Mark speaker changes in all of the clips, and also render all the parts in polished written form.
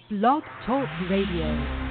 Speaker 1: Blog Talk Radio.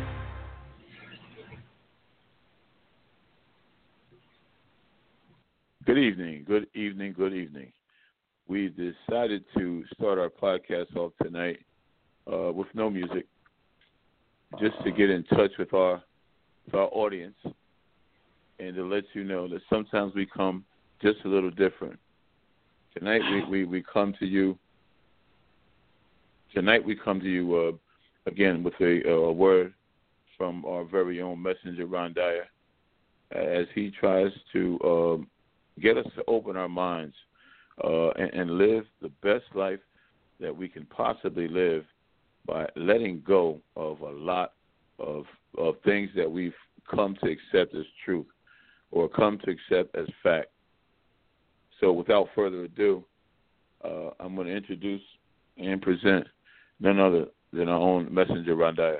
Speaker 2: Good evening, good evening, good evening. We decided to start our podcast off tonight with no music, just to get in touch with our audience and to let you know that sometimes we come just a little different. Tonight we come to you. Tonight we come to you again with a word from our very own messenger Ron Dyer, as he tries to get us to open our minds and live the best life that we can possibly live by letting go of a lot of things that we've come to accept as truth or come to accept as fact. So without further ado, I'm going to introduce and present none other than our own messenger, Ron Dyer.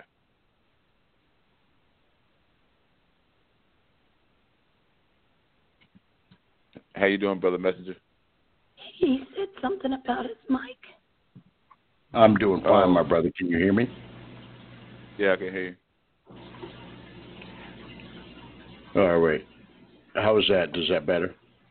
Speaker 2: How you doing, Brother Messenger?
Speaker 3: He said something about his mic.
Speaker 4: I'm doing fine, my brother. Can you hear me?
Speaker 2: Yeah, I can hear you.
Speaker 4: All right. How is that? Does that better?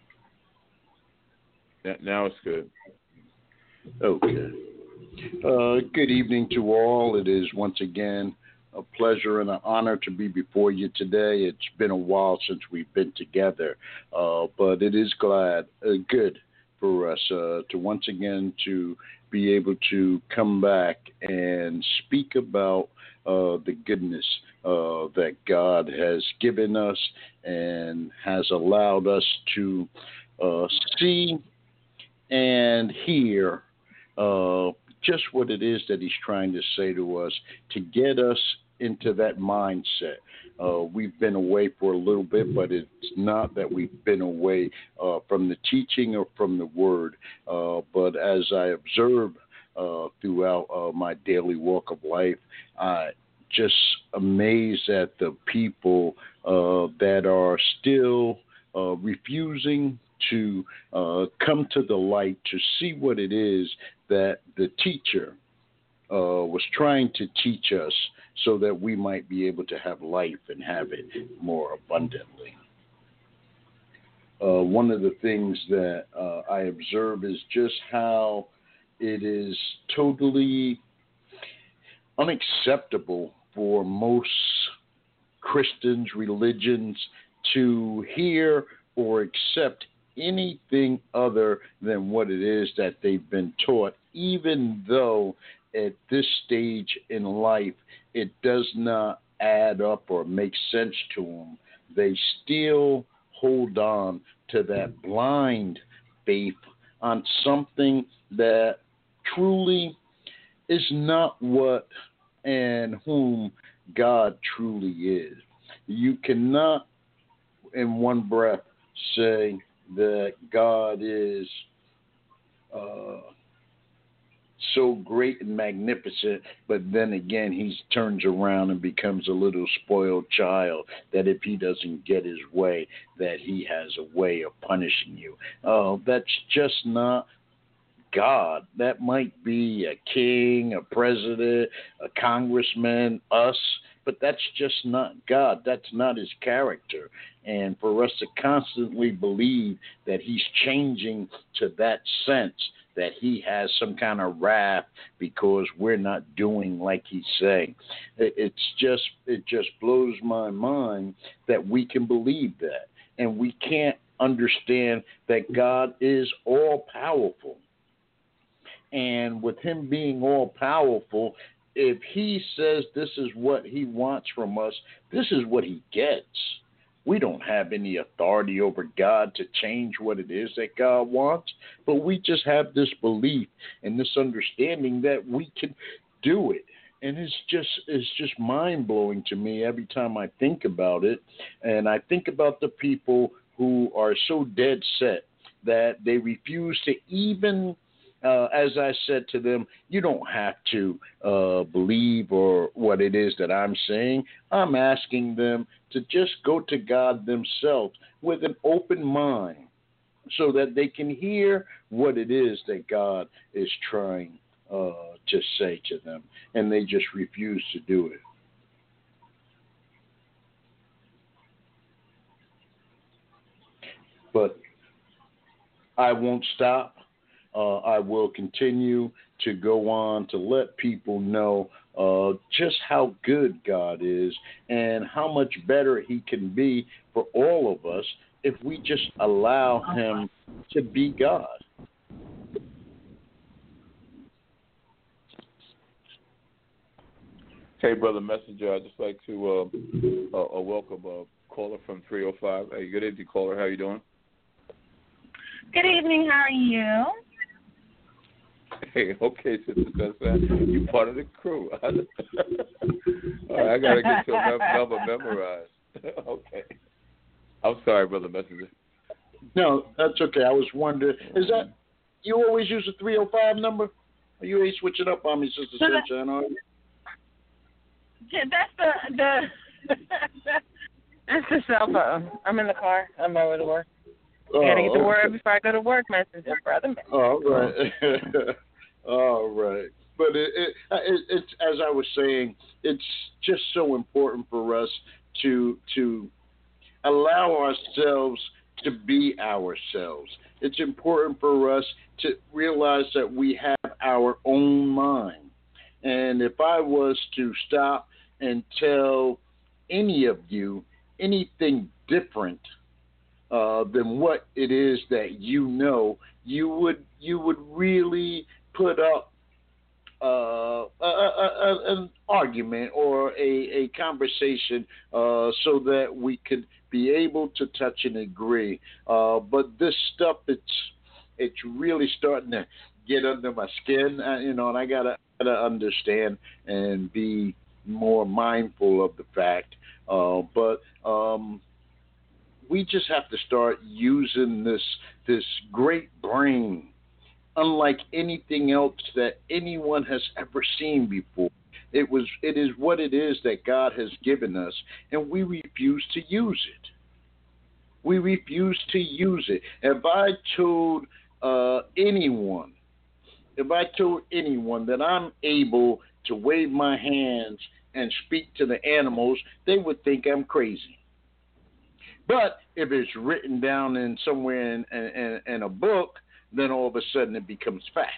Speaker 2: Now it's good.
Speaker 4: Okay. Good evening to all. It is once again a pleasure and an honor to be before you today. It's been a while since we've been together, but it is good for us to once again to be able to come back and speak about the goodness that God has given us and has allowed us to see and hear just what it is that he's trying to say to us to get us into that mindset. We've been away for a little bit, but it's not that we've been away from the teaching or from the word. But as I observe throughout my daily walk of life, I just amazed at the people that are still refusing to come to the light to see what it is that the teacher was trying to teach us so that we might be able to have life and have it more abundantly. One of the things that I observe is just how it is totally unacceptable for most Christians, religions, to hear or accept anything other than what it is that they've been taught, even though at this stage in life it does not add up or make sense to them. They still hold on to that blind faith on something that truly is not what and whom God truly is. You cannot in one breath say that God is so great and magnificent, but then again he turns around and becomes a little spoiled child that if he doesn't get his way, that he has a way of punishing you. That's just not God. That might be a king, a president, a congressman, us, but that's just not God. That's not his character. And for us to constantly believe that he's changing to that sense, that he has some kind of wrath because we're not doing like he's saying, it just blows my mind that we can believe that. And we can't understand that God is all powerful. And with him being all powerful, if he says this is what he wants from us, this is what he gets. We don't have any authority over God to change what it is that God wants, but we just have this belief and this understanding that we can do it. And it's just mind-blowing to me every time I think about it. And I think about the people who are so dead set that they refuse to even as I said to them, you don't have to believe or what it is that I'm saying. I'm asking them to just go to God themselves with an open mind so that they can hear what it is that God is trying to say to them, and they just refuse to do it. But I won't stop. I will continue to go on to let people know just how good God is and how much better He can be for all of us if we just allow Him to be God.
Speaker 2: Hey, Brother Messenger, I'd just like to welcome a caller from 305. Hey, good evening, caller. How you doing?
Speaker 5: Good evening. How are you?
Speaker 2: Hey, okay, Sister Sunshine, you part of the crew. All right, I got to get your number memorized. Okay. I'm sorry, Brother Messenger.
Speaker 4: No, that's okay. I was wondering, is that, you always use the 305 number? Or you ain't switching up on me, Sister Sunshine, are you?
Speaker 5: Yeah, that's that's the cell phone. I'm in the car. I'm on my way to work. I gotta get to work before I go to work, Messenger, brother.
Speaker 4: All right. All right. But it's as I was saying, it's just so important for us to allow ourselves to be ourselves. It's important for us to realize that we have our own mind. And if I was to stop and tell any of you anything different than what it is that you know, you would really put up an argument or a conversation so that we could be able to touch and agree. But this stuff, it's really starting to get under my skin, and I gotta understand and be more mindful of the fact. But we just have to start using this great brain, unlike anything else that anyone has ever seen before. It is what it is that God has given us, and we refuse to use it. We refuse to use it. If I told anyone that I'm able to wave my hands and speak to the animals, they would think I'm crazy. But if it's written down in somewhere in a book, then all of a sudden it becomes fact.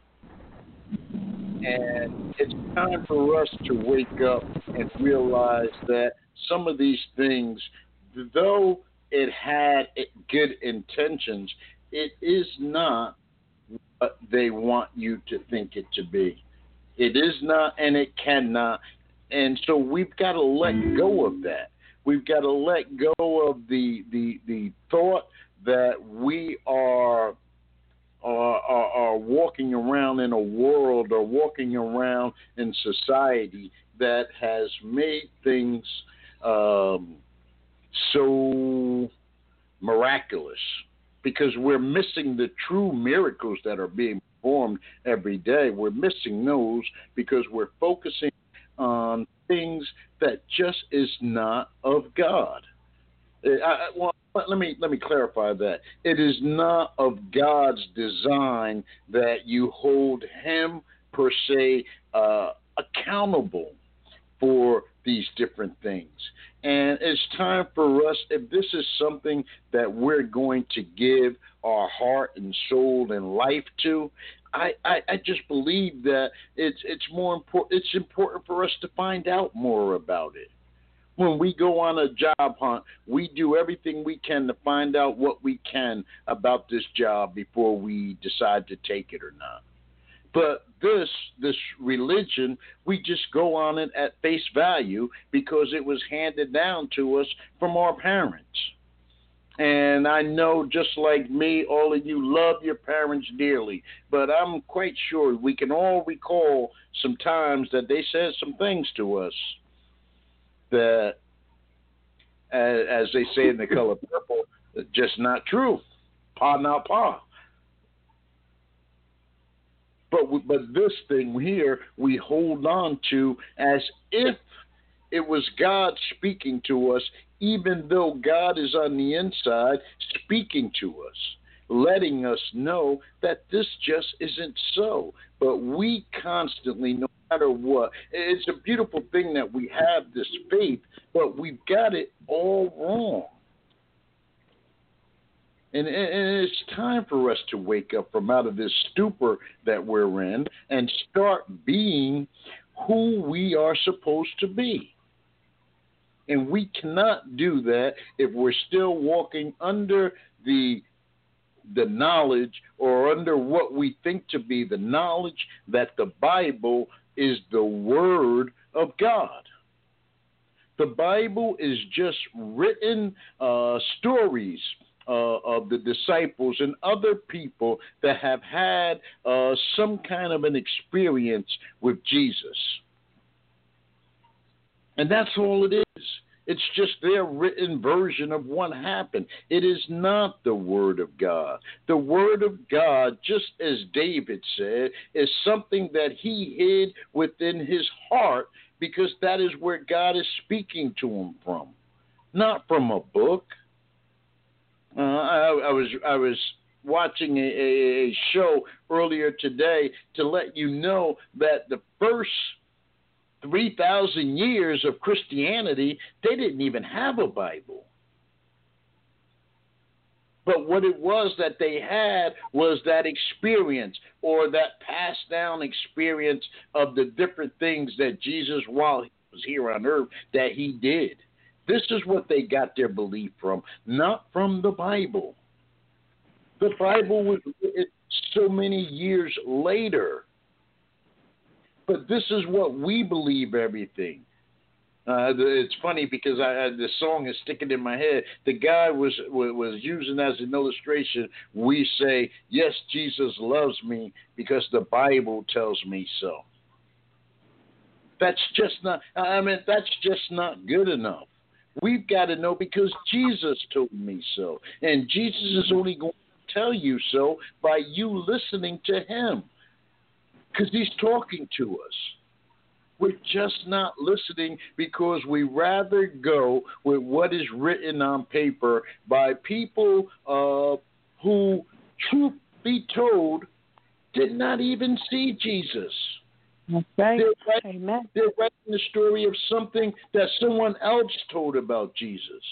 Speaker 4: And it's time for us to wake up and realize that some of these things, though it had good intentions, it is not what they want you to think it to be. It is not, and it cannot. And so we've got to let go of that. We've got to let go of the thought that we are walking around in a world or walking around in society that has made things so miraculous, because we're missing the true miracles that are being performed every day. We're missing those because we're focusing on things that just is not of God. Well, let me clarify that. It is not of God's design that you hold Him per se accountable for these different things. And it's time for us, if this is something that we're going to give our heart and soul and life to, I just believe that it's more important. It's important for us to find out more about it. When we go on a job hunt, we do everything we can to find out what we can about this job before we decide to take it or not. But this religion, we just go on it at face value because it was handed down to us from our parents. And I know, just like me, all of you love your parents dearly. But I'm quite sure we can all recall some times that they said some things to us that, as they say in The Color Purple, just not true. Pa not pa. But this thing here we hold on to as if it was God speaking to us, even though God is on the inside speaking to us. letting us know that this just isn't so. But we constantly, no matter what, it's a beautiful thing that we have this faith, but we've got it all wrong. And it's time for us to wake up from out of this stupor that we're in and start being who we are supposed to be. And we cannot do that if we're still walking under the knowledge, or under what we think to be the knowledge that the Bible is the Word of God. The Bible is just written stories of the disciples and other people that have had some kind of an experience with Jesus. And that's all it is. It's just their written version of what happened. It is not the Word of God. The Word of God, just as David said, is something that he hid within his heart, because that is where God is speaking to him from, not from a book. I was watching a show earlier today to let you know that the first 3,000 years of Christianity, they didn't even have a Bible. But what it was that they had was that experience, or that passed down experience of the different things that Jesus, while he was here on earth, that he did. This is what they got their belief from, not from the Bible. The Bible was written so many years later. But this is what we believe everything. It's funny because the song is sticking in my head. The guy was using as an illustration. We say, yes, Jesus loves me because the Bible tells me so. That's just not good enough. We've got to know because Jesus told me so. And Jesus is only going to tell you so by you listening to him. Because he's talking to us. We're just not listening because we rather go with what is written on paper by people who, truth be told, did not even see Jesus.
Speaker 5: That's right.
Speaker 4: Amen. They're writing the story of something that someone else told about Jesus.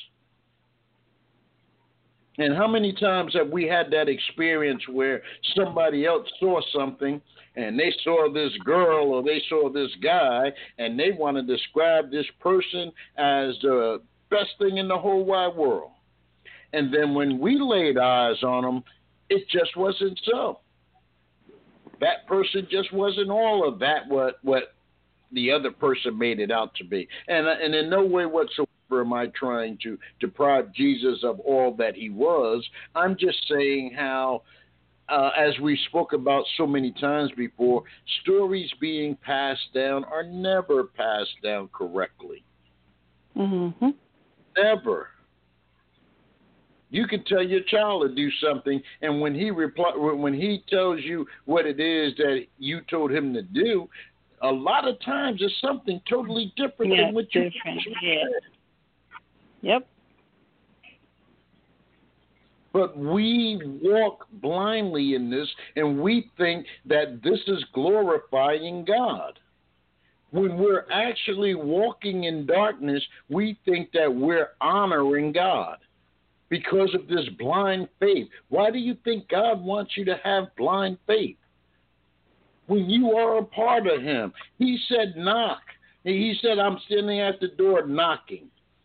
Speaker 4: And how many times have we had that experience where somebody else saw something and they saw this girl or they saw this guy and they want to describe this person as the best thing in the whole wide world. And then when we laid eyes on them, it just wasn't so. That person just wasn't all of that what the other person made it out to be. And in no way whatsoever am I trying to deprive Jesus of all that he was. I'm just saying how, as we spoke about so many times before, stories being passed down are never passed down correctly.
Speaker 5: Mm-hmm.
Speaker 4: Never. You can tell your child to do something, and when he tells you what it is that you told him to do, a lot of times it's something totally different than what you said.
Speaker 5: Yep.
Speaker 4: But we walk blindly in this, and we think that this is glorifying God. When we're actually walking in darkness, we think that we're honoring God because of this blind faith. Why do you think God wants you to have blind faith? When you are a part of him, he said knock. He said, I'm standing at the door knocking.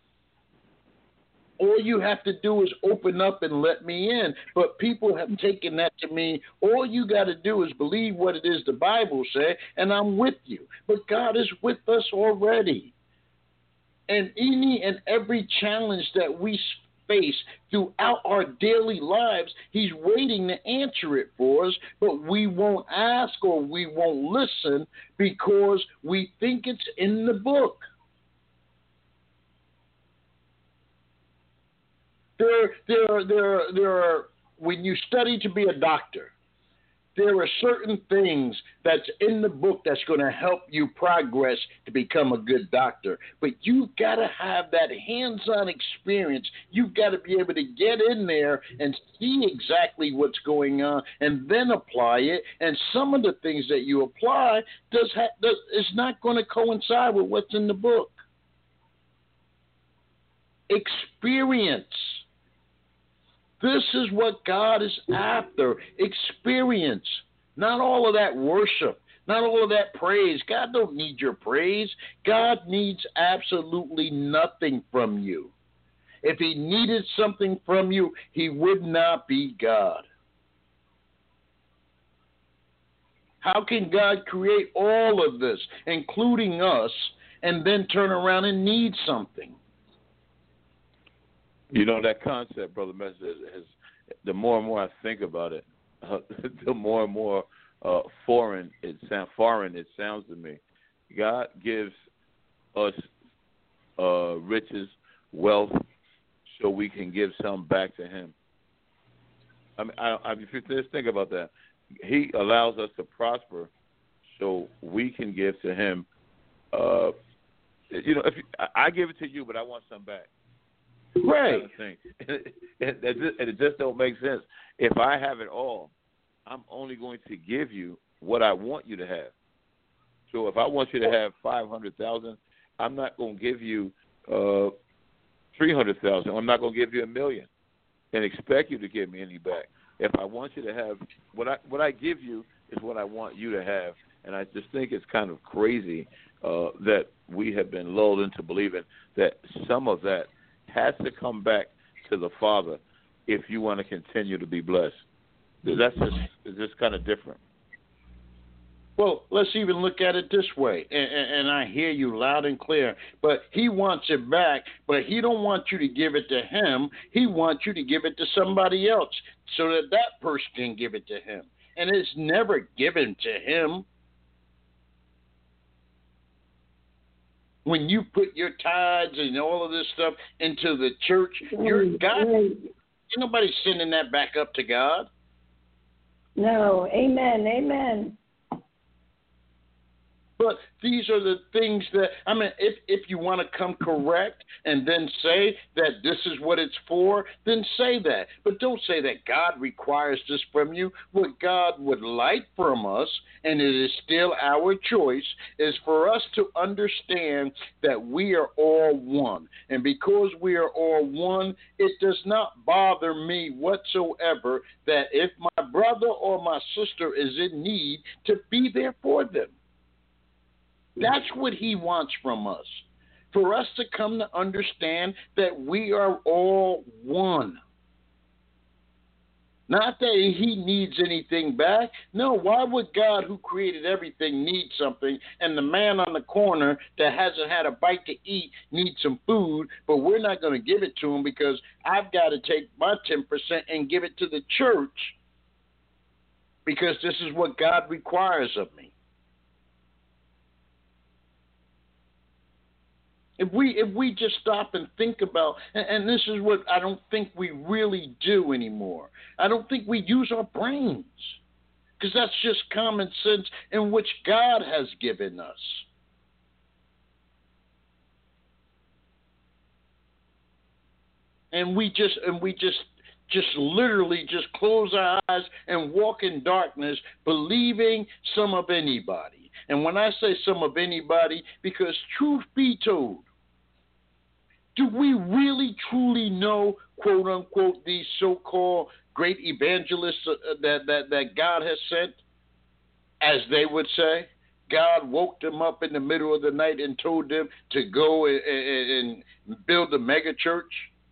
Speaker 4: All you have to do is open up and let me in. But people have taken that to mean all you got to do is believe what it is the Bible says, and I'm with you. But God is with us already. And any and every challenge that we face throughout our daily lives, he's waiting to answer it for us, but we won't ask or we won't listen because we think it's in the book. There are when you study to be a doctor, there are certain things that's in the book that's going to help you progress to become a good doctor. But you've got to have that hands-on experience. You've got to be able to get in there and see exactly what's going on and then apply it. And some of the things that you apply is not going to coincide with what's in the book. Experience. This is what God is after. Experience. Not all of that worship. Not all of that praise. God don't need your praise. God needs absolutely nothing from you. If he needed something from you, he would not be God. How can God create all of this, including us, and then turn around and need something?
Speaker 2: You know, that concept, Brother Messer, the more and more I think about it, the more and more foreign it sounds to me. God gives us riches, wealth, so we can give some back to him. I mean, if you just think about that, he allows us to prosper so we can give to him. I give it to you, but I want some back.
Speaker 4: Right.
Speaker 2: Kind of thing. And it just don't make sense. If I have it all, I'm only going to give you what I want you to have. So if I want you to have $500,000, I'm not going to give you $300,000. I'm not going to give you $1 million and expect you to give me any back. If I want you to have what I give you is what I want you to have, and I just think it's kind of crazy that we have been lulled into believing that some of that has to come back to the Father if you want to continue to be blessed. It's just kind of different.
Speaker 4: Well, let's even look at it this way, and I hear you loud and clear, but he wants it back, but he don't want you to give it to him. He wants you to give it to somebody else so that person can give it to him. And it's never given to him. When you put your tithes and all of this stuff into the church, you're God. Ain't nobody sending that back up to God.
Speaker 3: No. Amen. Amen.
Speaker 4: But these are the things that, I mean, if you want to come correct and then say that this is what it's for, then say that. But don't say that God requires this from you. What God would like from us, and it is still our choice, is for us to understand that we are all one. And because we are all one, it does not bother me whatsoever that if my brother or my sister is in need, to be there for them. That's what he wants from us, for us to come to understand that we are all one. Not that he needs anything back. No, why would God, who created everything, need something, and the man on the corner that hasn't had a bite to eat needs some food, but we're not going to give it to him because I've got to take my 10% and give it to the church because this is what God requires of me. If we just stop and think about, and this is what I don't think we really do anymore. I don't think we use our brains because that's just common sense in which God has given us. And we just literally just close our eyes and walk in darkness, believing some of anybody. And when I say some of anybody, because truth be told, do we really truly know, quote unquote, these so-called great evangelists that God has sent? As they would say, God woke them up in the middle of the night and told them to go and build a mega church.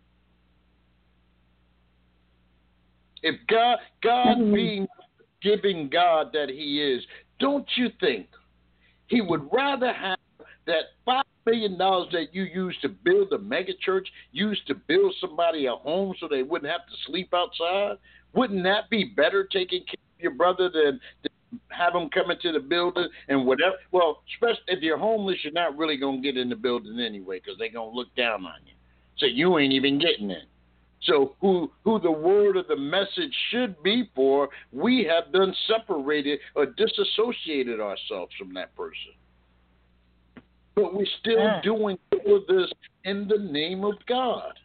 Speaker 4: If God being giving God that he is, don't you think he would rather have that $5 million that you used to build a mega church, used to build somebody a home so they wouldn't have to sleep outside? Wouldn't that be better taking care of your brother than have him come into the building and whatever? Well, especially if you're homeless, you're not really going to get in the building anyway because they're going to look down on you. So you ain't even getting in. So who the word of the message should be for, we have done separated or disassociated ourselves from that person. But we're still doing all of this in the name of God.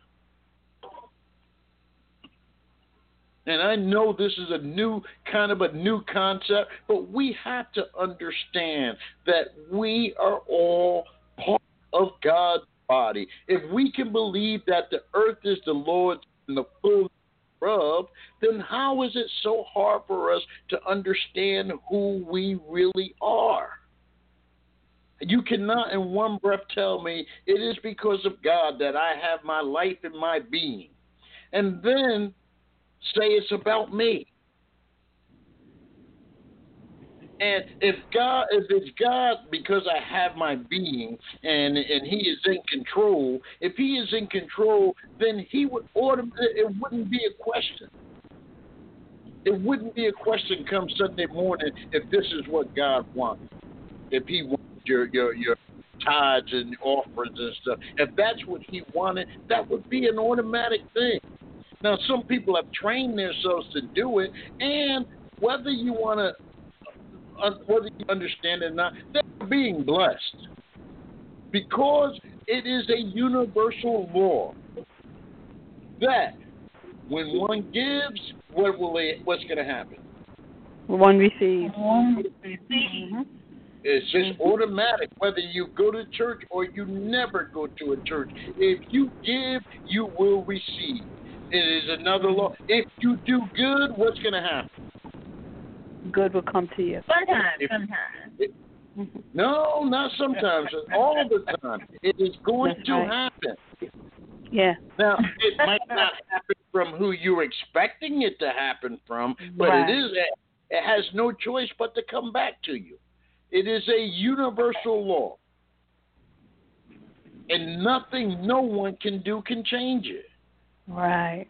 Speaker 4: And I know this is a new concept, but we have to understand that we are all part of God's body. If we can believe that the earth is the Lord's and the fullness thereof, then how is it so hard for us to understand who we really are? You cannot in one breath tell me it is because of God that I have my life and my being, and then say it's about me. And if it's God because I have my being and He is in control, if He is in control, then He would it wouldn't be a question. It wouldn't be a question come Sunday morning if this is what God wants. If He wants your tithes and offerings and stuff, if that's what He wanted, that would be an automatic thing. Now, some people have trained themselves to do it, and whether you understand it or not, they're being blessed because it is a universal law that when one gives, what's going to happen?
Speaker 6: One receives.
Speaker 5: Mm-hmm.
Speaker 4: It's just automatic, whether you go to church or you never go to a church. If you give, you will receive. It is another law. If you do good, what's going to happen?
Speaker 6: Good will come to you.
Speaker 5: Sometimes.
Speaker 4: No, not sometimes. All the time. It is going to happen.
Speaker 6: Yeah.
Speaker 4: Now, it might not happen from who you're expecting it to happen from, but
Speaker 6: Right.
Speaker 4: it has no choice but to come back to you. It is a universal law. And nothing no one can do can change it.
Speaker 6: Right.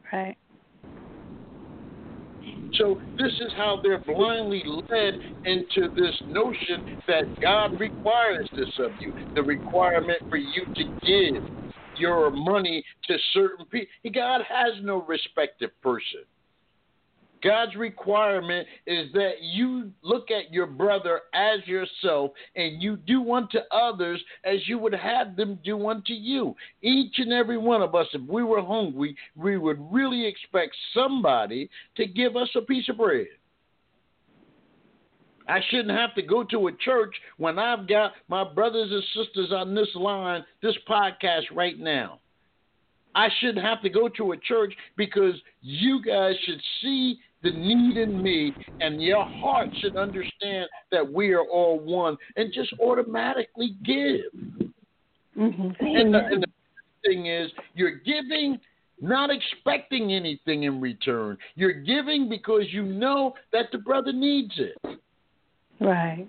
Speaker 4: So this is how they're blindly led into this notion that God requires this of you, the requirement for you to give your money to certain people. God has no respective person. God's requirement is that you look at your brother as yourself and you do unto others as you would have them do unto you. Each and every one of us, if we were hungry, we would really expect somebody to give us a piece of bread. I shouldn't have to go to a church when I've got my brothers and sisters on this line, this podcast right now. I shouldn't have to go to a church because you guys should see the need in me, and your heart should understand that we are all one, and just automatically give.
Speaker 6: Mm-hmm.
Speaker 4: And the thing is, you're giving not expecting anything in return. You're giving because you know that the brother needs it.
Speaker 6: Right.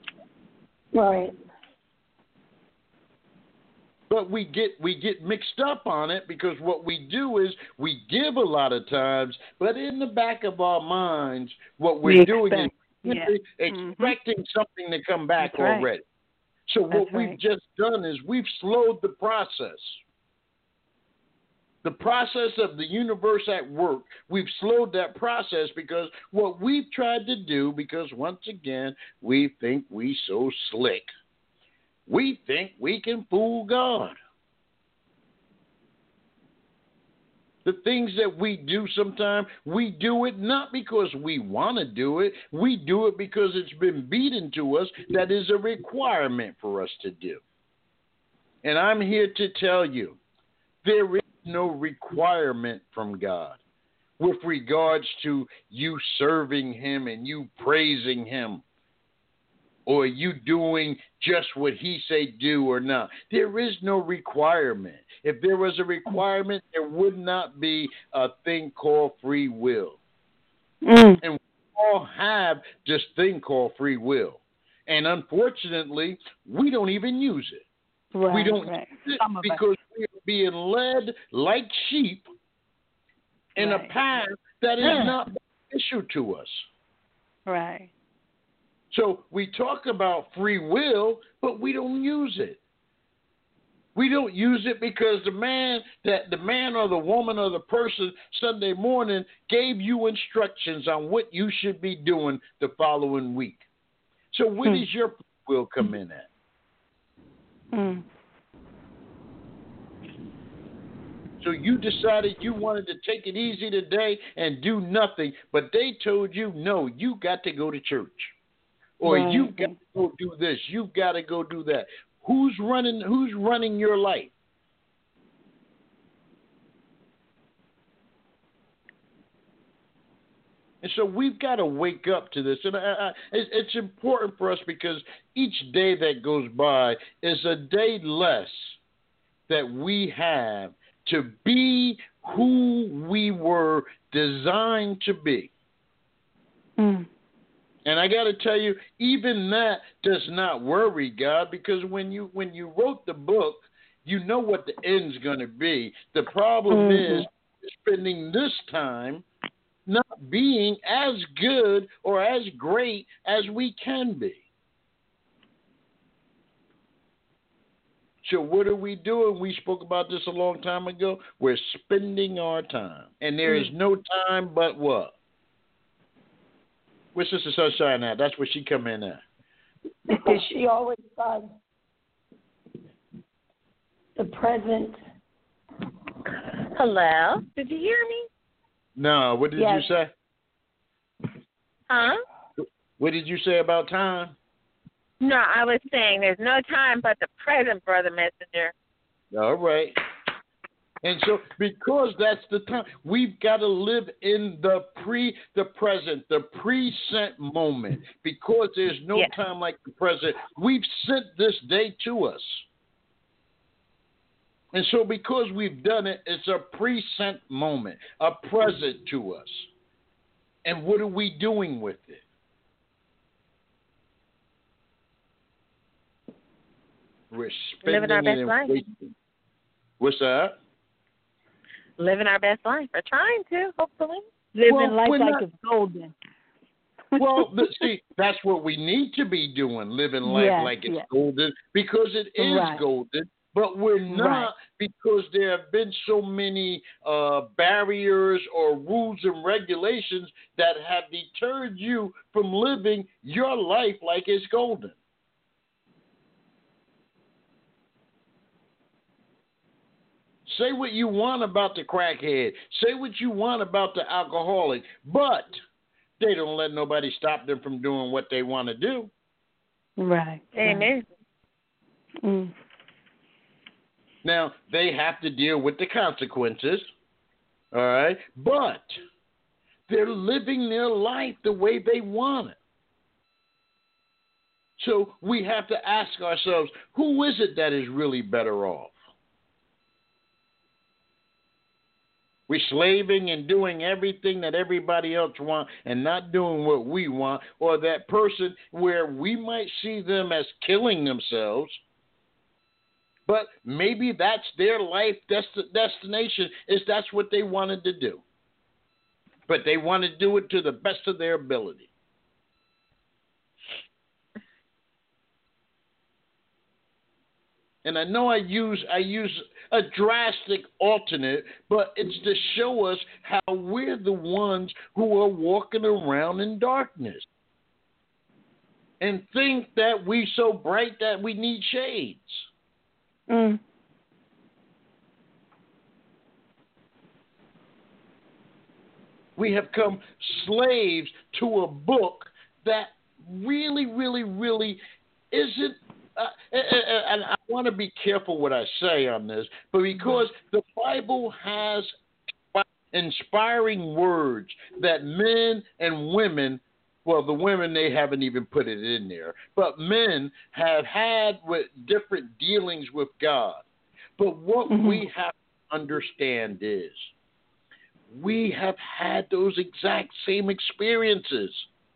Speaker 4: But we get mixed up on it because what we do is we give a lot of times, but in the back of our minds, what we're doing is expecting something to come back already. So what we've just done is we've slowed the process. The process of the universe at work, we've slowed that process because what we've tried to do, because once again, we think we so slick. We think we can fool God. The things that we do sometimes, we do it not because we want to do it. We do it because it's been beaten to us that is a requirement for us to do. And I'm here to tell you, there is no requirement from God with regards to you serving Him and you praising Him, or you doing just what He say do or not. There is no requirement. If there was a requirement, there would not be a thing called free will. And we all have this thing called free will. And unfortunately, we don't even use it. We don't use it because we are being led like sheep in a path that is not beneficial to us.
Speaker 6: Right. So
Speaker 4: we talk about free will, but we don't use it. We don't use it because the man or the woman or the person Sunday morning gave you instructions on what you should be doing the following week. So where does your will come in at? So you decided you wanted to take it easy today and do nothing, but they told you, no, you got to go to church. Or you've got to go do this. You've got to go do that. Who's running your life? And so we've got to wake up to this. And it's important for us because each day that goes by is a day less that we have to be who we were designed to be. And I got to tell you, even that does not worry God, because when you wrote the book, you know what the end's going to be. The problem is spending this time not being as good or as great as we can be. So what are we doing? We spoke about this a long time ago. We're spending our time. And there is no time but what? Where's Sister Sunshine at? That's where she come in at.
Speaker 3: She always does. The present.
Speaker 5: Hello? Did you hear me?
Speaker 4: No, what did you say?
Speaker 5: Huh?
Speaker 4: What did you say about time?
Speaker 5: No, I was saying there's no time but the present, Brother Messenger.
Speaker 4: All right. And so because that's the time, we've got to live in the present, the present moment. Because there's no time like the present. We've sent this day to us. And so because we've done it, it's a present moment, a present to us. And what are we doing with it? We're spending
Speaker 5: living our best life.
Speaker 4: What's that?
Speaker 5: Living our best life. We're trying to, hopefully.
Speaker 6: Living life like it's golden.
Speaker 4: Well, see, that's what we need to be doing, living life like it's golden, because it is golden, but we're not because there have been so many barriers or rules and regulations that have deterred you from living your life like it's golden. Say what you want about the crackhead. Say what you want about the alcoholic. But they don't let nobody stop them from doing what they want to do.
Speaker 6: Right.
Speaker 5: Amen.
Speaker 4: Now, they have to deal with the consequences. All right? But they're living their life the way they want it. So we have to ask ourselves, who is it that is really better off? We're slaving and doing everything that everybody else wants and not doing what we want, or that person where we might see them as killing themselves, but maybe that's their life destination, is that's what they wanted to do. But they want to do it to the best of their ability. And I know I use a drastic alternate, but it's to show us how we're the ones who are walking around in darkness and think that we're so bright that we need shades. We have come slaves to a book that really, really, really isn't. And I want to be careful what I say on this, but because the Bible has inspiring words that men and women, well, the women, they haven't even put it in there, but men have had with different dealings with God. But what we have to understand is we have had those exact same experiences.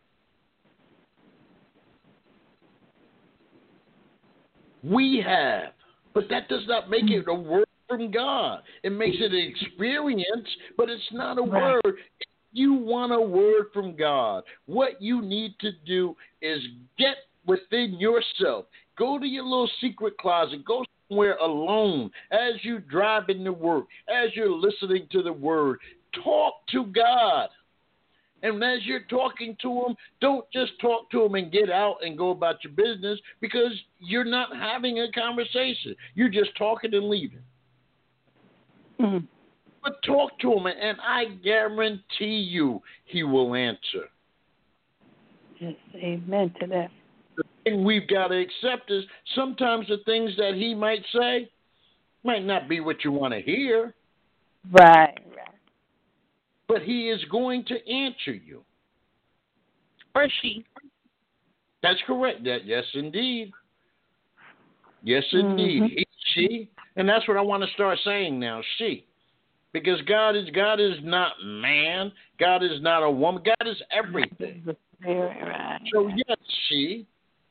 Speaker 4: We have, but that does not make it a word from God. It makes it an experience, but it's not a word. If you want a word from God, what you need to do is get within yourself. Go to your little secret closet. Go somewhere alone, as you driving to work, as you're listening to the word, talk to God. And as you're talking to him, don't just talk to him and get out and go about your business, because you're not having a conversation. You're just talking and leaving.
Speaker 6: Mm.
Speaker 4: But talk to him, and I guarantee you he will answer.
Speaker 6: Yes, amen to that.
Speaker 4: The thing we've got to accept is sometimes the things that he might say might not be what you want to hear.
Speaker 6: Right.
Speaker 4: But he is going to answer you.
Speaker 5: Or she.
Speaker 4: That's correct. Yes, indeed. Yes, indeed.
Speaker 6: Mm-hmm.
Speaker 4: He, she, and that's what I want to start saying now. She, because God is not man. God is not a woman. God is everything.
Speaker 6: Right.
Speaker 4: So yes, she.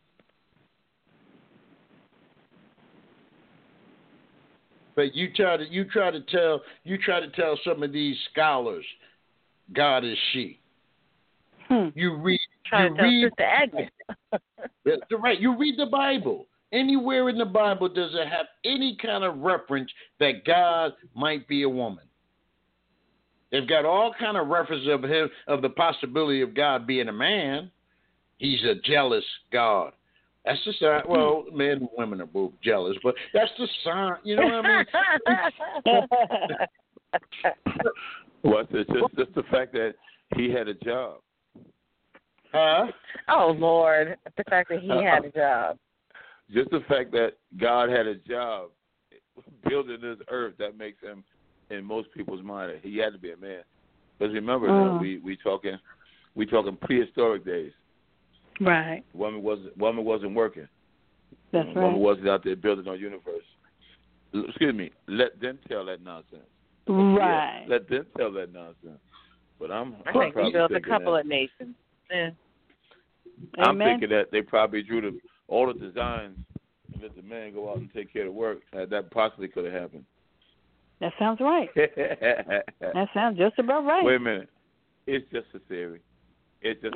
Speaker 4: But you try to tell some of these scholars, God is she. You read.
Speaker 5: Sister Agnes.
Speaker 4: That's right. You read the Bible. Anywhere in the Bible does it have any kind of reference that God might be a woman? They've got all kind of reference of the possibility of God being a man. He's a jealous God. That's the sign. Well, men and women are both jealous, but that's the sign. You know what I mean?
Speaker 2: Well, it's just the fact that he had a job.
Speaker 4: Huh?
Speaker 5: Oh, Lord. The fact that he had a job.
Speaker 2: Just the fact that God had a job building this earth, that makes him, in most people's mind, he had to be a man. Because remember, now, we talking prehistoric days.
Speaker 6: Right.
Speaker 2: Woman wasn't working.
Speaker 6: That's right.
Speaker 2: Woman wasn't out there building our universe. Excuse me. Let them tell that nonsense.
Speaker 6: Right.
Speaker 2: Yeah, let them tell that nonsense. But
Speaker 5: I think we built a couple of nations. Yeah.
Speaker 2: I'm thinking that they probably drew all the designs and let the man go out and take care of the work. That possibly could have happened.
Speaker 6: That sounds right. That sounds just about right.
Speaker 2: Wait a minute. It's just a theory. It's just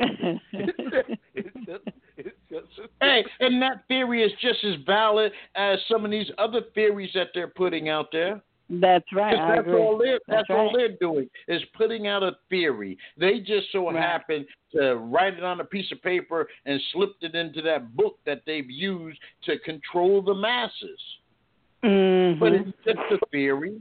Speaker 4: Hey, and that theory is just as valid as some of these other theories that they're putting out there.
Speaker 6: That's right. I agree.
Speaker 4: That's all they're doing is putting out a theory. They just so happen to write it on a piece of paper and slipped it into that book that they've used to control the masses.
Speaker 6: Mm-hmm.
Speaker 4: But it's just a theory.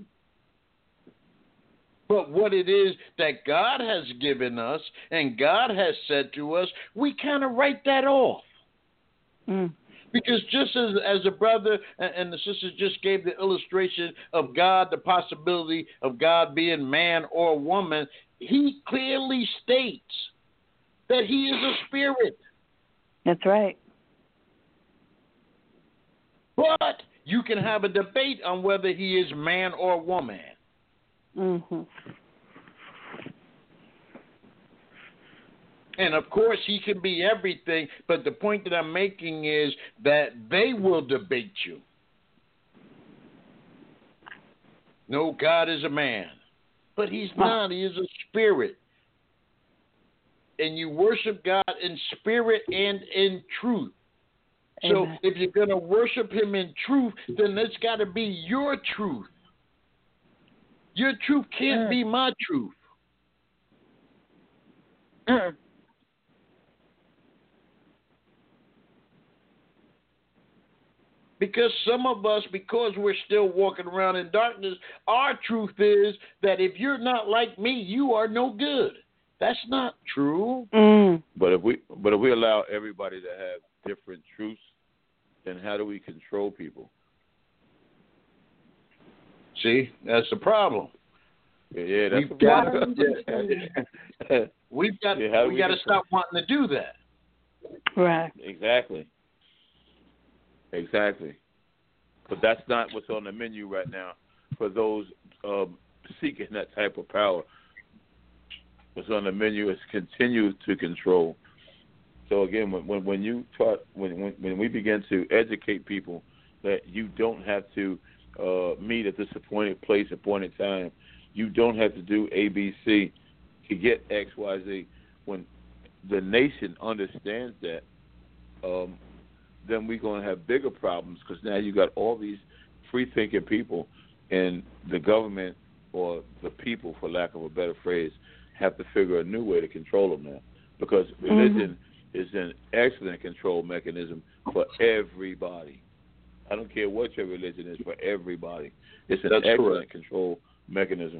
Speaker 4: But what it is that God has given us and God has said to us, we kind of write that off.
Speaker 6: Mm.
Speaker 4: Because just as a brother and the sisters just gave the illustration of God, the possibility of God being man or woman, he clearly states that he is a spirit.
Speaker 6: That's right.
Speaker 4: But you can have a debate on whether he is man or woman.
Speaker 6: Mm-hmm.
Speaker 4: And, of course, he can be everything, but the point that I'm making is that they will debate you. No, God is a man. But he's not. He is a spirit. And you worship God in spirit and in truth. So
Speaker 6: Amen.
Speaker 4: if you're going to worship him in truth, then it's got to be your truth. Your truth can't be my truth. Because some of us, because we're still walking around in darkness, our truth is that if you're not like me, you are no good. That's not true.
Speaker 6: Mm.
Speaker 2: But if we allow everybody to have different truths, then how do we control people?
Speaker 4: See, that's the problem.
Speaker 2: Yeah, that's the problem.
Speaker 4: We've got to stop wanting to do that.
Speaker 6: Right.
Speaker 2: Exactly. But that's not what's on the menu right now for those seeking that type of power. What's on the menu is continue to control. So again, when we begin to educate people that you don't have to meet at this appointed place, appointed time, you don't have to do ABC to get X, Y, Z. When the nation understands that, then we're going to have bigger problems because now you got all these free-thinking people, and the government or the people, for lack of a better phrase, have to figure a new way to control them now, because religion is an excellent control mechanism for everybody. I don't care what your religion is, for everybody. It's an excellent control mechanism.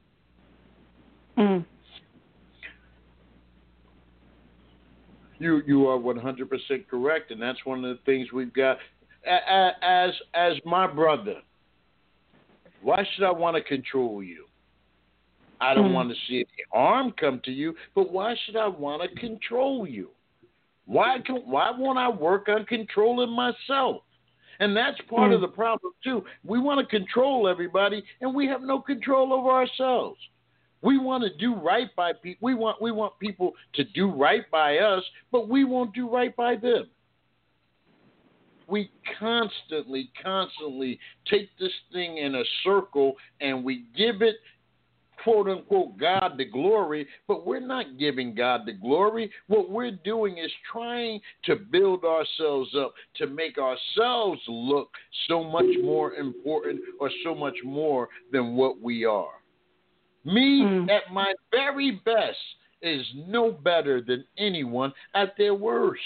Speaker 4: You are 100% correct, and that's one of the things we've got. As my brother, why should I want to control you? I don't want to see any harm come to you, but why should I want to control you? Why won't I work on controlling myself? And that's part of the problem too. We want to control everybody, and we have no control over ourselves. We want to do right by people. We want people to do right by us, but we won't do right by them. We constantly take this thing in a circle and we give it, quote unquote, God the glory, but we're not giving God the glory. What we're doing is trying to build ourselves up to make ourselves look so much more important or so much more than what we are. Me at my very best is no better than anyone at their worst.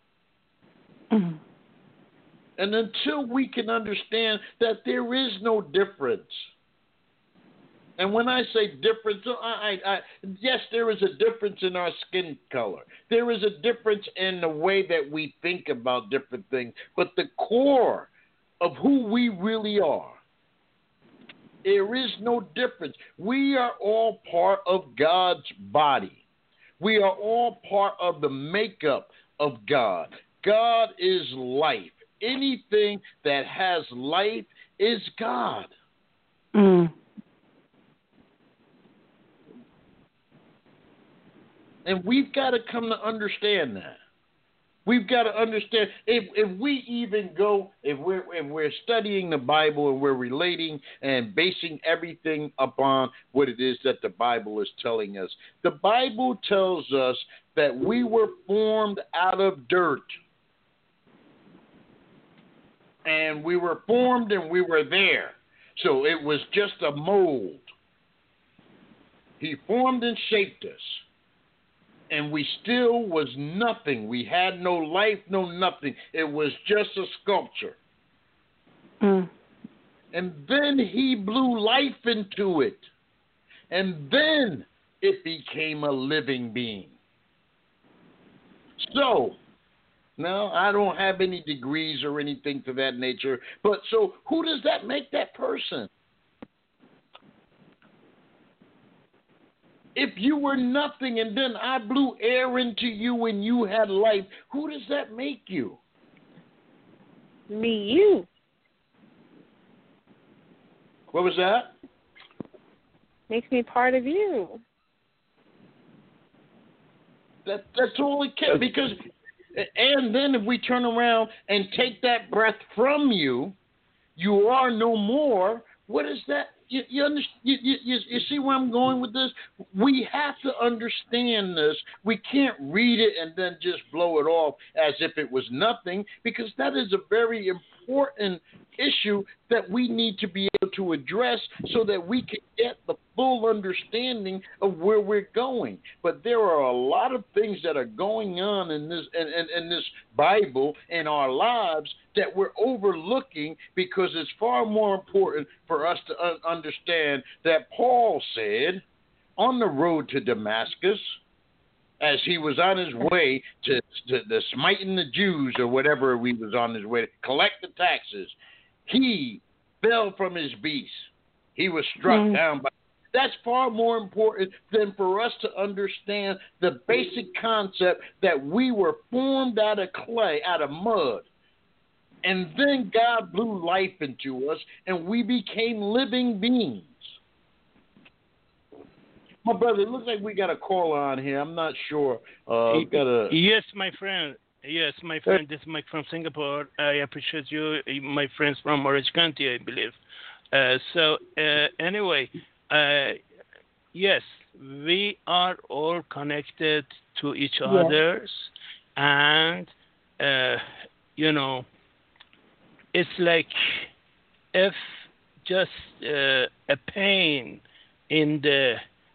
Speaker 4: And until we can understand that there is no difference, and when I say difference, yes, there is a difference in our skin color. There is a difference in the way that we think about different things. But the core of who we really are, there is no difference. We are all part of God's body. We are all part of the makeup of God. God is life. Anything that has life is God. And we've got to come to understand that. We've got to understand if we even go, if we're studying the Bible and we're relating and basing everything upon what it is that the Bible is telling us. The Bible tells us that we were formed out of dirt. And we were formed and we were there. So it was just a mold. He formed and shaped us. And we still was nothing. We had no life, no nothing. It was just a sculpture. And then he blew life into it. And then it became a living being. So, now, I don't have any degrees or anything to that nature. But so who does that make that person? If you were nothing and then I blew air into you and you had life, who does that make you?
Speaker 5: Me, you.
Speaker 4: What was that?
Speaker 5: Makes me part of you.
Speaker 4: That's all it can, because... And then if we turn around and take that breath from you, you are no more. What is that? You see where I'm going with this? We have to understand this. We can't read it and then just blow it off as if it was nothing, because that is a very important issue that we need to be able to address so that we can get the full understanding of where we're going. But there are a lot of things that are going on in this Bible in our lives that we're overlooking, because it's far more important for us to understand that Paul said on the road to Damascus, as he was on his way to smiting the Jews or whatever he was on his way to collect the taxes, he fell from his beast. He was struck down by. That's far more important than for us to understand the basic concept that we were formed out of clay, out of mud. And then God blew life into us, and we became living beings. My brother, it looks like we got a caller on here. I'm not sure.
Speaker 7: Yes, my friend. Yes, my friend. This is Mike from Singapore. I appreciate you. My friends from Orange County, I believe. Anyway, yes, we are all connected to each other, and it's like if just a pain in the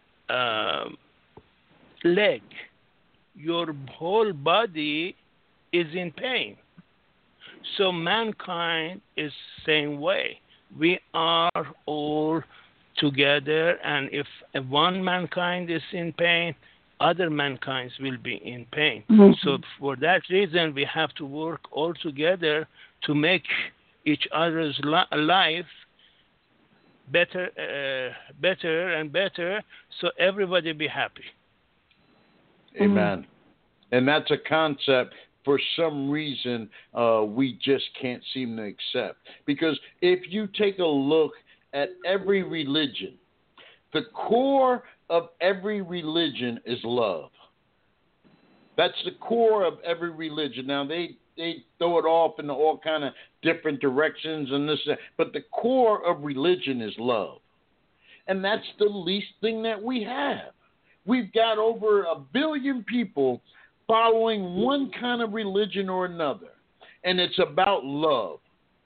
Speaker 7: leg, your whole body is in pain. So mankind is same way. We are all together, and if one mankind is in pain, other mankinds will be in pain.
Speaker 3: Mm-hmm.
Speaker 7: So for that reason, we have to work all together to make each other's life better and better, so everybody be happy.
Speaker 4: Amen. And that's a concept for some reason we just can't seem to accept. Because if you take a look at every religion, the core of every religion is love. That's the core of every religion. Now, they throw it off in all kind of different directions and this, but the core of religion is love. And that's the least thing that we have. We've got over 1 billion people following one kind of religion or another, and it's about love.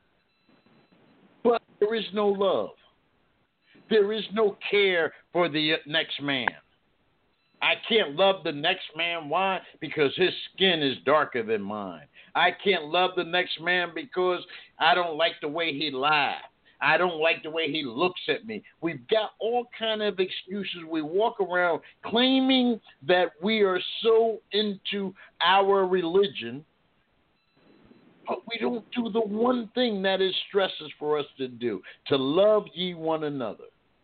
Speaker 4: But there is no love. There is no care for the next man. I can't love the next man. Why? Because his skin is darker than mine. I can't love the next man because I don't like the way he lies. I don't like the way he looks at me. We've got all kind of excuses. We walk around claiming that we are so into our religion, but we don't do the one thing that it stresses for us to do, to love ye one another.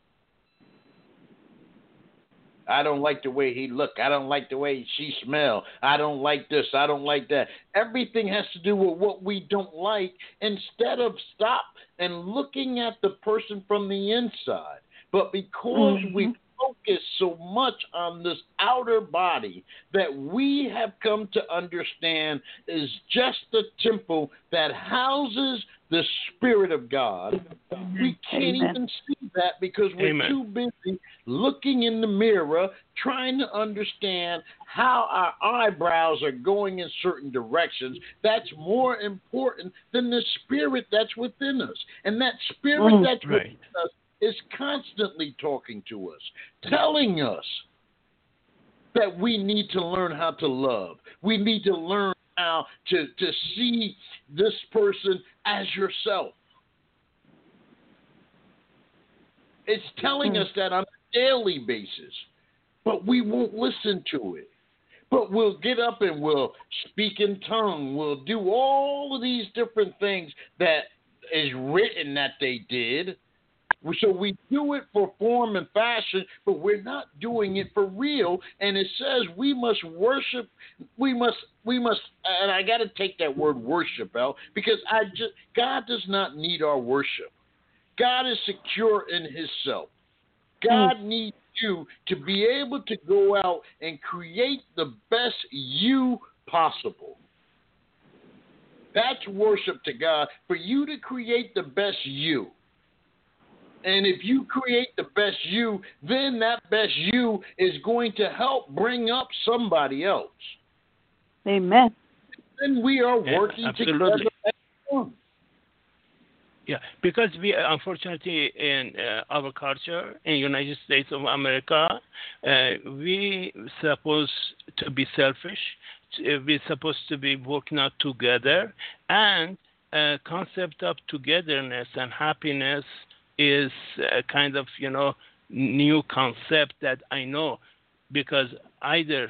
Speaker 4: I don't like the way he look. I don't like the way she smell. I don't like this. I don't like that. Everything has to do with what we don't like instead of stop and looking at the person from the inside. But because we focus so much on this outer body that we have come to understand is just the temple that houses the Spirit of God, we can't even see that because we're too busy looking in the mirror, trying to understand how our eyebrows are going in certain directions. That's more important than the Spirit that's within us. And that Spirit that's within us is constantly talking to us, telling us that we need to learn how to love. We need to learn how to see this person as yourself. It's telling us that on a daily basis, but we won't listen to it. But we'll get up and we'll speak in tongue. We'll do all of these different things that is written that they did. So we do it for form and fashion, but we're not doing it for real. And it says we must worship. We must. And I got to take that word worship out because God does not need our worship. God is secure in Himself. God needs you to be able to go out and create the best you possible. That's worship to God, for you to create the best you. And if you create the best you, then that best you is going to help bring up somebody else.
Speaker 6: Amen.
Speaker 4: Then we are working together as one.
Speaker 7: Yeah, because we, unfortunately, in our culture, in the United States of America, we supposed to be selfish. We're supposed to be working out together. And concept of togetherness and happiness is a kind of, new concept that I know. Because either,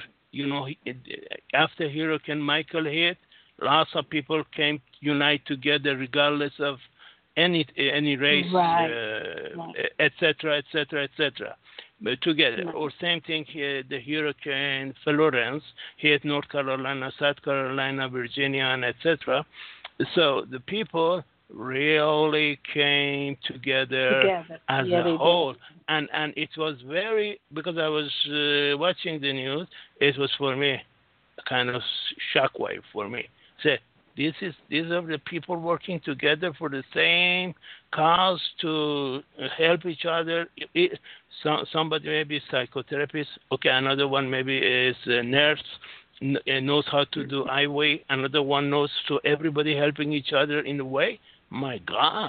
Speaker 7: after Hurricane Michael hit, lots of people came unite together regardless of any race, et cetera, but together. Or same thing here, the Hurricane Florence hit North Carolina, South Carolina, Virginia, and et cetera. So the people really came together as a whole. And it was because I was watching the news, it was for me a kind of shockwave for me. These are the people working together for the same cause to help each other. Somebody may be a psychotherapist. Okay, another one maybe is a nurse, knows how to do IWay. Another one knows, so everybody helping each other in a way. My gosh,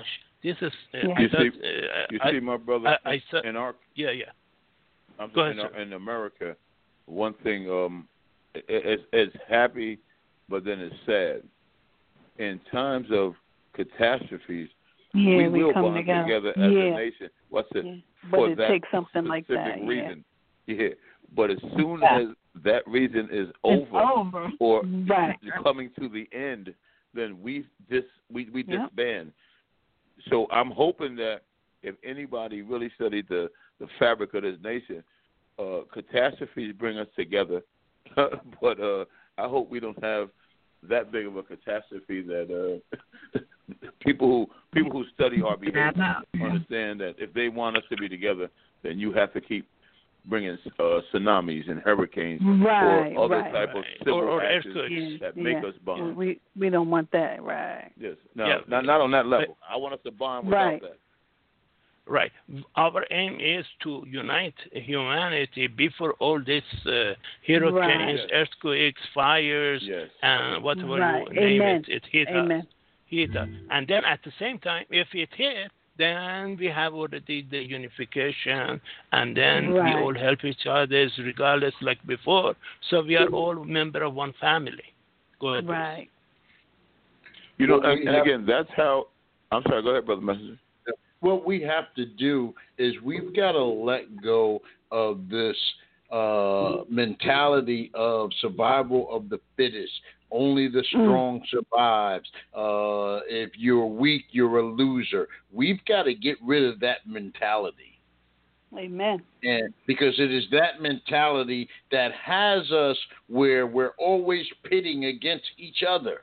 Speaker 7: This is.
Speaker 2: You see, my brother. In our I'm
Speaker 7: Go ahead,
Speaker 2: in America, one thing it's happy, but then it's sad. In times of catastrophes, we will
Speaker 6: come
Speaker 2: bond together as a nation. What's it?
Speaker 6: Yeah.
Speaker 2: For
Speaker 6: But it
Speaker 2: that
Speaker 6: takes something like that.
Speaker 2: reason. Yeah. But as soon as that reason is over, or coming to the end, then we disband. So I'm hoping that if anybody really studied the fabric of this nation, catastrophes bring us together. But I hope we don't have that big of a catastrophe that people who study our behavior understand that if they want us to be together, then you have to keep bringing tsunamis and hurricanes or other type of civil actions that make us bond.
Speaker 6: We don't want that, right?
Speaker 2: Yes, no, not on that level. I want us to bond without that.
Speaker 7: Right. Our aim is to unite humanity before all this hurricanes, earthquakes, fires, and whatever you name it hit us. And then at the same time, if it hit, then we have already the unification, and then we all help each other regardless like before. So we are all members of one family. Go ahead.
Speaker 6: Right.
Speaker 2: You know, and again, that's how. I'm sorry. Go ahead, Brother Messenger.
Speaker 4: What we have to do is we've got to let go of this mentality of survival of the fittest. Only the strong survives. If you're weak, you're a loser. We've got to get rid of that mentality.
Speaker 6: Amen.
Speaker 4: And because it is that mentality that has us where we're always pitting against each other.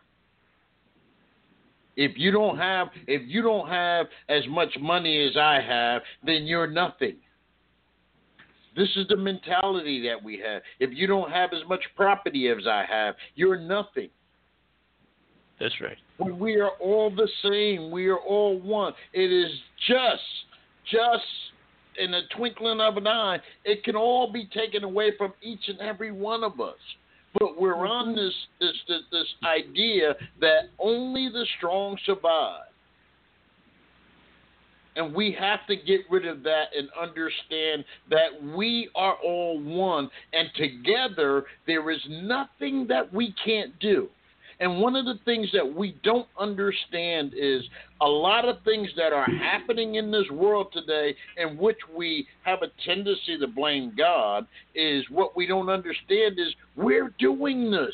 Speaker 4: If you don't have as much money as I have, then you're nothing. This is the mentality that we have. If you don't have as much property as I have, you're nothing.
Speaker 7: That's right.
Speaker 4: When we are all the same, we are all one. It is just in a twinkling of an eye, it can all be taken away from each and every one of us. But we're on this idea that only the strong survive. And we have to get rid of that and understand that we are all one. And together, there is nothing that we can't do. And one of the things that we don't understand is a lot of things that are happening in this world today in which we have a tendency to blame God is what we don't understand is we're doing this.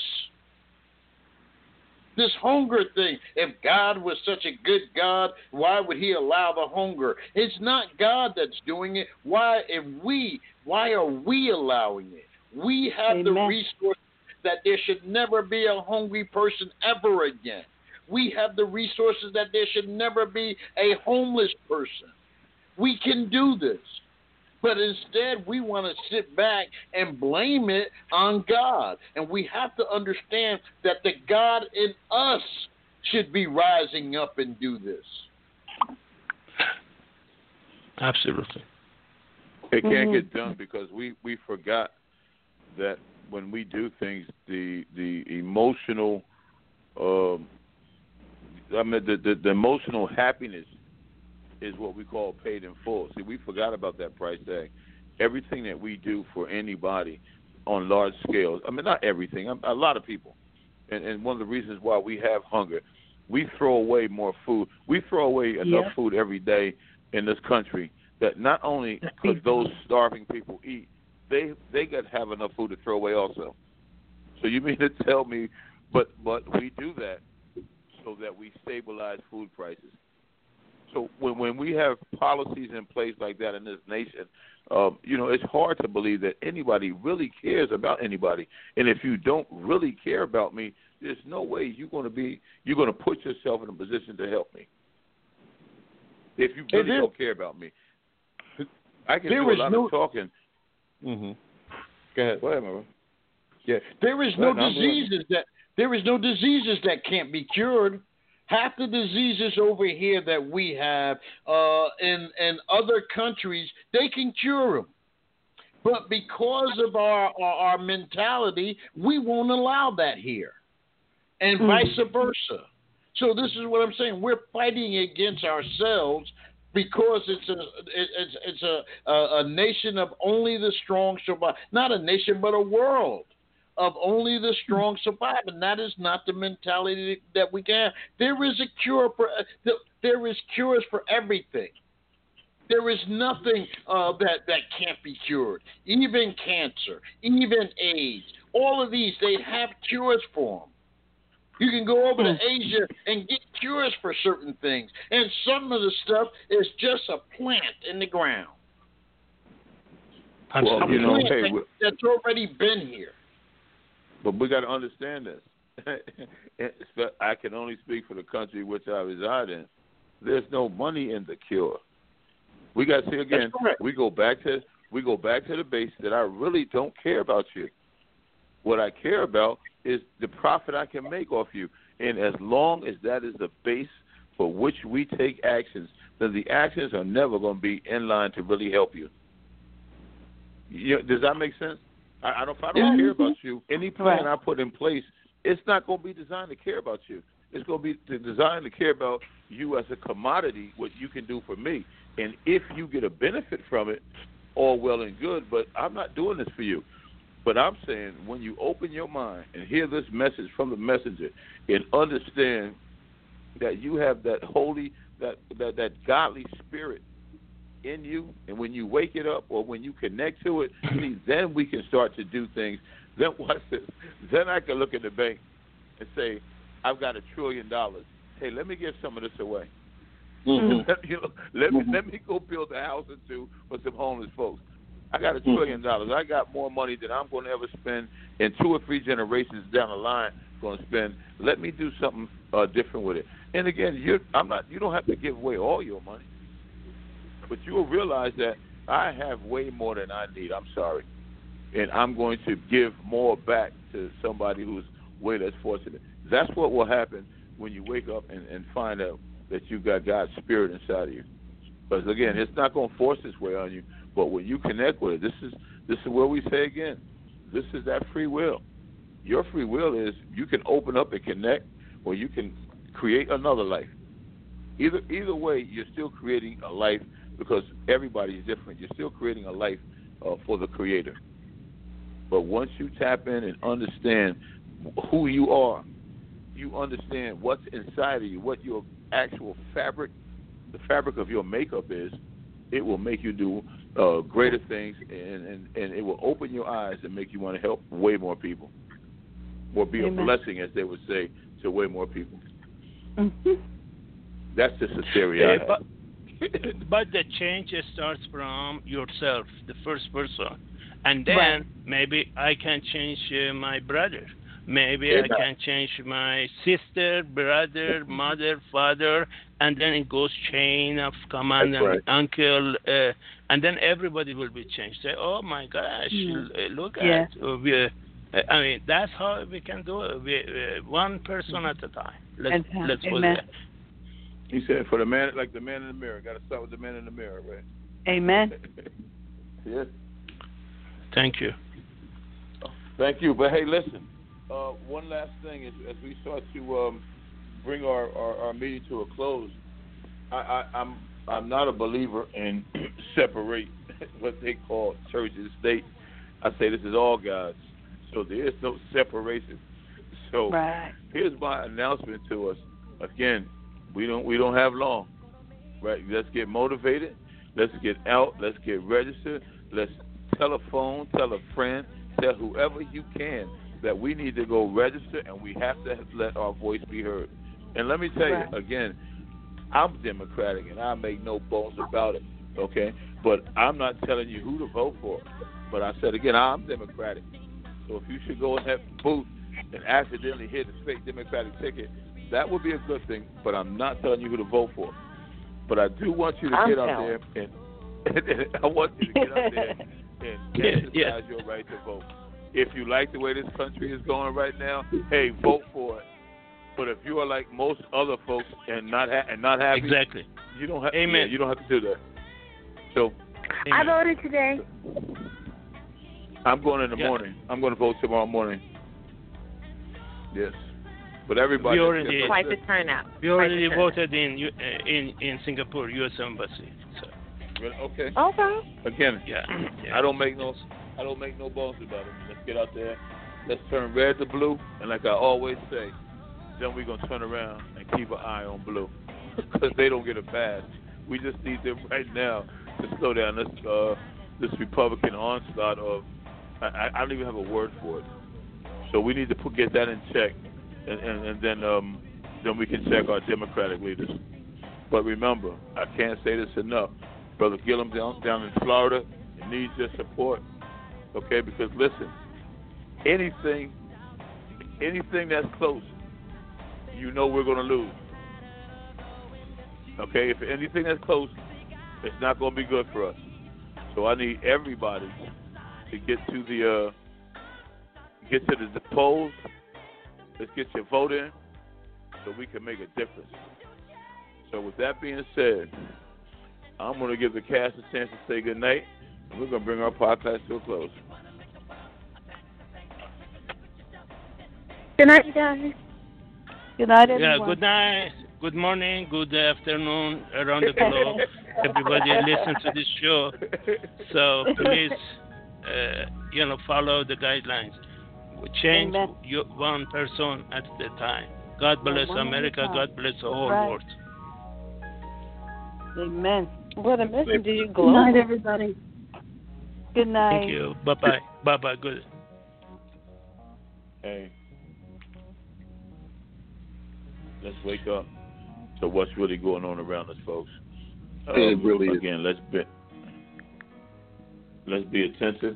Speaker 4: This hunger thing, if God was such a good God, why would he allow the hunger? It's not God that's doing it. Why are we allowing it? We have the resources that there should never be a hungry person ever again. We have the resources that there should never be a homeless person. We can do this. But instead, we want to sit back and blame it on God. And we have to understand that the God in us should be rising up and do this.
Speaker 7: Absolutely.
Speaker 2: It can't get done because we forgot that when we do things, the emotional, the emotional happiness is what we call paid in full. See, we forgot about that price tag. Everything that we do for anybody on large scales, I mean, not everything, a lot of people. And one of the reasons why we have hunger, we throw away more food. We throw away enough food every day in this country that not only could those starving people eat, they got to have enough food to throw away also. So you mean to tell me, but we do that so that we stabilize food prices. So when we have policies in place like that in this nation, it's hard to believe that anybody really cares about anybody. And if you don't really care about me, there's no way you're going to put yourself in a position to help me. If you really don't care about me, I can do a lot of talking.
Speaker 4: Mm-hmm. Go ahead, my brother.
Speaker 2: Yeah,
Speaker 4: there is no diseases that can't be cured. Half the diseases over here that we have in other countries, they can cure them. But because of our mentality, we won't allow that here. And vice versa. So this is what I'm saying. We're fighting against ourselves because it's a nation of only the strong survive. Not a nation, but a world of only the strong survive, and that is not the mentality that we can have. There is a cure for. There is cures for everything. There is nothing that can't be cured. Even cancer, even AIDS, all of these, they have cures for them. You can go over to Asia and get cures for certain things. And some of the stuff is just a plant in the ground.
Speaker 2: Well,
Speaker 4: that's already been here.
Speaker 2: But we got to understand this. I can only speak for the country which I reside in. There's no money in the cure. We got to see again. We go back to the base that I really don't care about you. What I care about is the profit I can make off you. And as long as that is the base for which we take actions, then the actions are never going to be in line to really help you. Does that make sense? I don't care about you, any plan I put in place, it's not going to be designed to care about you. It's going to be designed to care about you as a commodity, what you can do for me. And if you get a benefit from it, all well and good, but I'm not doing this for you. But I'm saying when you open your mind and hear this message from the messenger and understand that you have that holy, that godly spirit in you, and when you wake it up or when you connect to it, see, then we can start to do things. Then watch this. Then I can look at the bank and say, I've got $1 trillion. Hey, let me give some of this away. Mm-hmm. Let me go build a house or two for some homeless folks. I got $1 trillion. I got more money than I'm going to ever spend in 2 or 3 generations down the line. Going to spend. Let me do something different with it. And again, you don't have to give away all your money, but you will realize that I have way more than I need. I'm sorry, and I'm going to give more back to somebody who's way less fortunate. That's what will happen when you wake up and find out that you got God's spirit inside of you. Because again, it's not going to force its way on you. But when you connect with it, this is where we say again, this is that free will. Your free will is you can open up and connect, or you can create another life. Either way, you're still creating a life because everybody's different. You're still creating a life for the Creator. But once you tap in and understand who you are, you understand what's inside of you, what your actual fabric, the fabric of your makeup is, it will make you do greater things, and it will open your eyes and make you want to help way more people, or be a blessing, as they would say, to way more people. Mm-hmm. That's just a theory I have.
Speaker 7: But the change starts from yourself, the first person. And then maybe I can change my brother. Maybe I can change my sister, brother, mother, father, and then it goes chain of command and uncle, and then everybody will be changed. Say, oh my gosh, look at it. I mean, that's how we can do it. One person at a time. Let's put it.
Speaker 2: He said, for the man, like the man in the mirror. Got to start with the man in the mirror, right?
Speaker 6: Amen.
Speaker 2: Yes.
Speaker 7: Thank you.
Speaker 2: Thank you. But hey, listen. One last thing is, as we start to bring our meeting to a close, I'm not a believer in separate what they call church and state. I say this is all God's, so there is no separation. So here's my announcement to us. Again, we don't have long, right? Let's get motivated. Let's get out. Let's get registered. Let's tell a phone, tell a friend, tell whoever you can that we need to go register, and we have to let our voice be heard. And let me tell you, again, I'm Democratic, and I make no bones about it, okay? But I'm not telling you who to vote for. But I said, again, I'm Democratic. So if you should go in that booth and accidentally hit a fake Democratic ticket, that would be a good thing, but I'm not telling you who to vote for. But I do want you to get out there, and I want you to get out there and exercise your right to vote. If you like the way this country is going right now, hey, vote for it. But if you are like most other folks and not happy, you don't have.
Speaker 7: Amen.
Speaker 2: You don't have to do that. So,
Speaker 5: I voted today.
Speaker 2: I'm going in the morning. I'm going to vote tomorrow morning. Yes. But everybody.
Speaker 7: We already
Speaker 5: quite the turnout.
Speaker 7: We already voted in Singapore U.S. Embassy. So.
Speaker 2: Okay.
Speaker 5: Okay.
Speaker 2: Again,
Speaker 7: yeah.
Speaker 2: I don't make no bones about it. Let's get out there. Let's turn red to blue, and like I always say, then we're gonna turn around and keep an eye on blue, because they don't get a pass. We just need them right now to slow down this Republican onslaught of. I don't even have a word for it. So we need to get that in check, and then we can check our Democratic leaders. But remember, I can't say this enough. Brother Gillum down in Florida needs your support, okay? Because listen, anything that's close, you know we're going to lose, okay? If anything that's close, it's not going to be good for us. So I need everybody to get to the polls. Let's get your vote in so we can make a difference. So with that being said, I'm going to give the cast a chance to say good night, and we're going to bring our podcast to a close.
Speaker 5: Good night, you guys.
Speaker 6: Good night, everyone.
Speaker 7: Yeah, good night, good morning, good afternoon around the globe. Everybody listen to this show. So please, follow the guidelines. Change one person at a time. God bless America. God bless the whole world.
Speaker 6: Amen.
Speaker 5: What a message do you
Speaker 3: Good
Speaker 5: glow?
Speaker 3: night, everybody.
Speaker 6: Good night.
Speaker 7: Thank you. Bye-bye. Bye-bye. Good.
Speaker 2: Hey, let's wake up to what's really going on around us, folks.
Speaker 4: It really is.
Speaker 2: Again, let's be attentive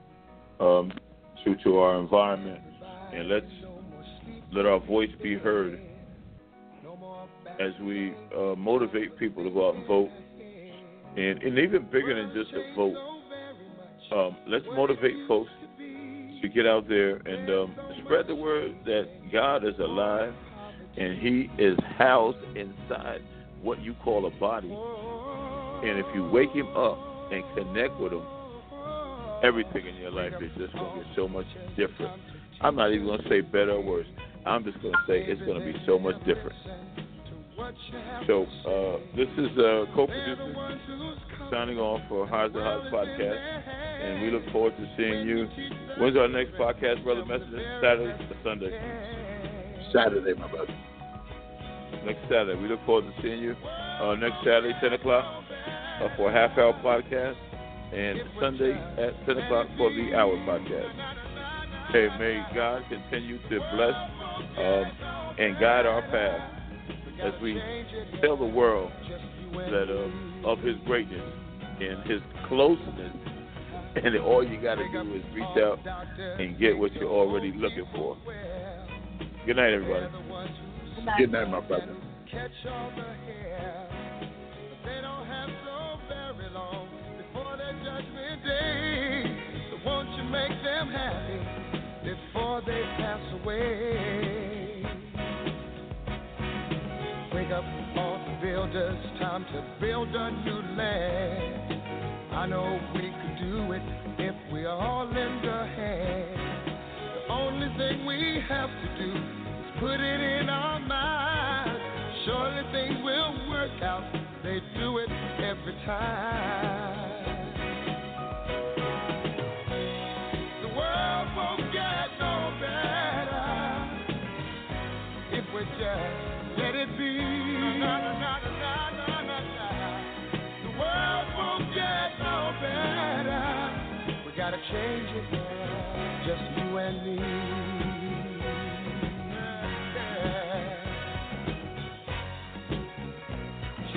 Speaker 2: to our environment, and let our voice be heard as we motivate people to go out and vote. And even bigger than just a vote, let's motivate folks to get out there and spread the word that God is alive and He is housed inside what you call a body. And if you wake Him up and connect with Him, everything in your life is just going to get so much different. I'm not even going to say better or worse. I'm just going to say it's going to be so much different. So this is co-producer signing off for Hearts and Hearts podcast, and we look forward to seeing you. When's our next podcast, Brother Messenger? Saturday or Sunday?
Speaker 4: Saturday, my brother.
Speaker 2: Next Saturday. We look forward to seeing you next Saturday, 10 o'clock, for a half-hour podcast, and Sunday at 10 o'clock for the hour podcast. Hey, may God continue to bless and guide our path as we tell the world that of His greatness and His closeness, and all you got to do is reach out and get what you're already looking for. Good night, everybody.
Speaker 4: Good night, my brother.
Speaker 8: Catch all the hair. They don't have so very long before their judgment day. So won't you make them happy before they pass away? Wake up all the builders, time to build a new land. I know we could do it if we all lend a hand. The only thing we have to do is put it in our minds. Surely things will work out. They do it every time. The world won't get no better if we just let it be. The world won't get no better. We gotta change it, just you and me.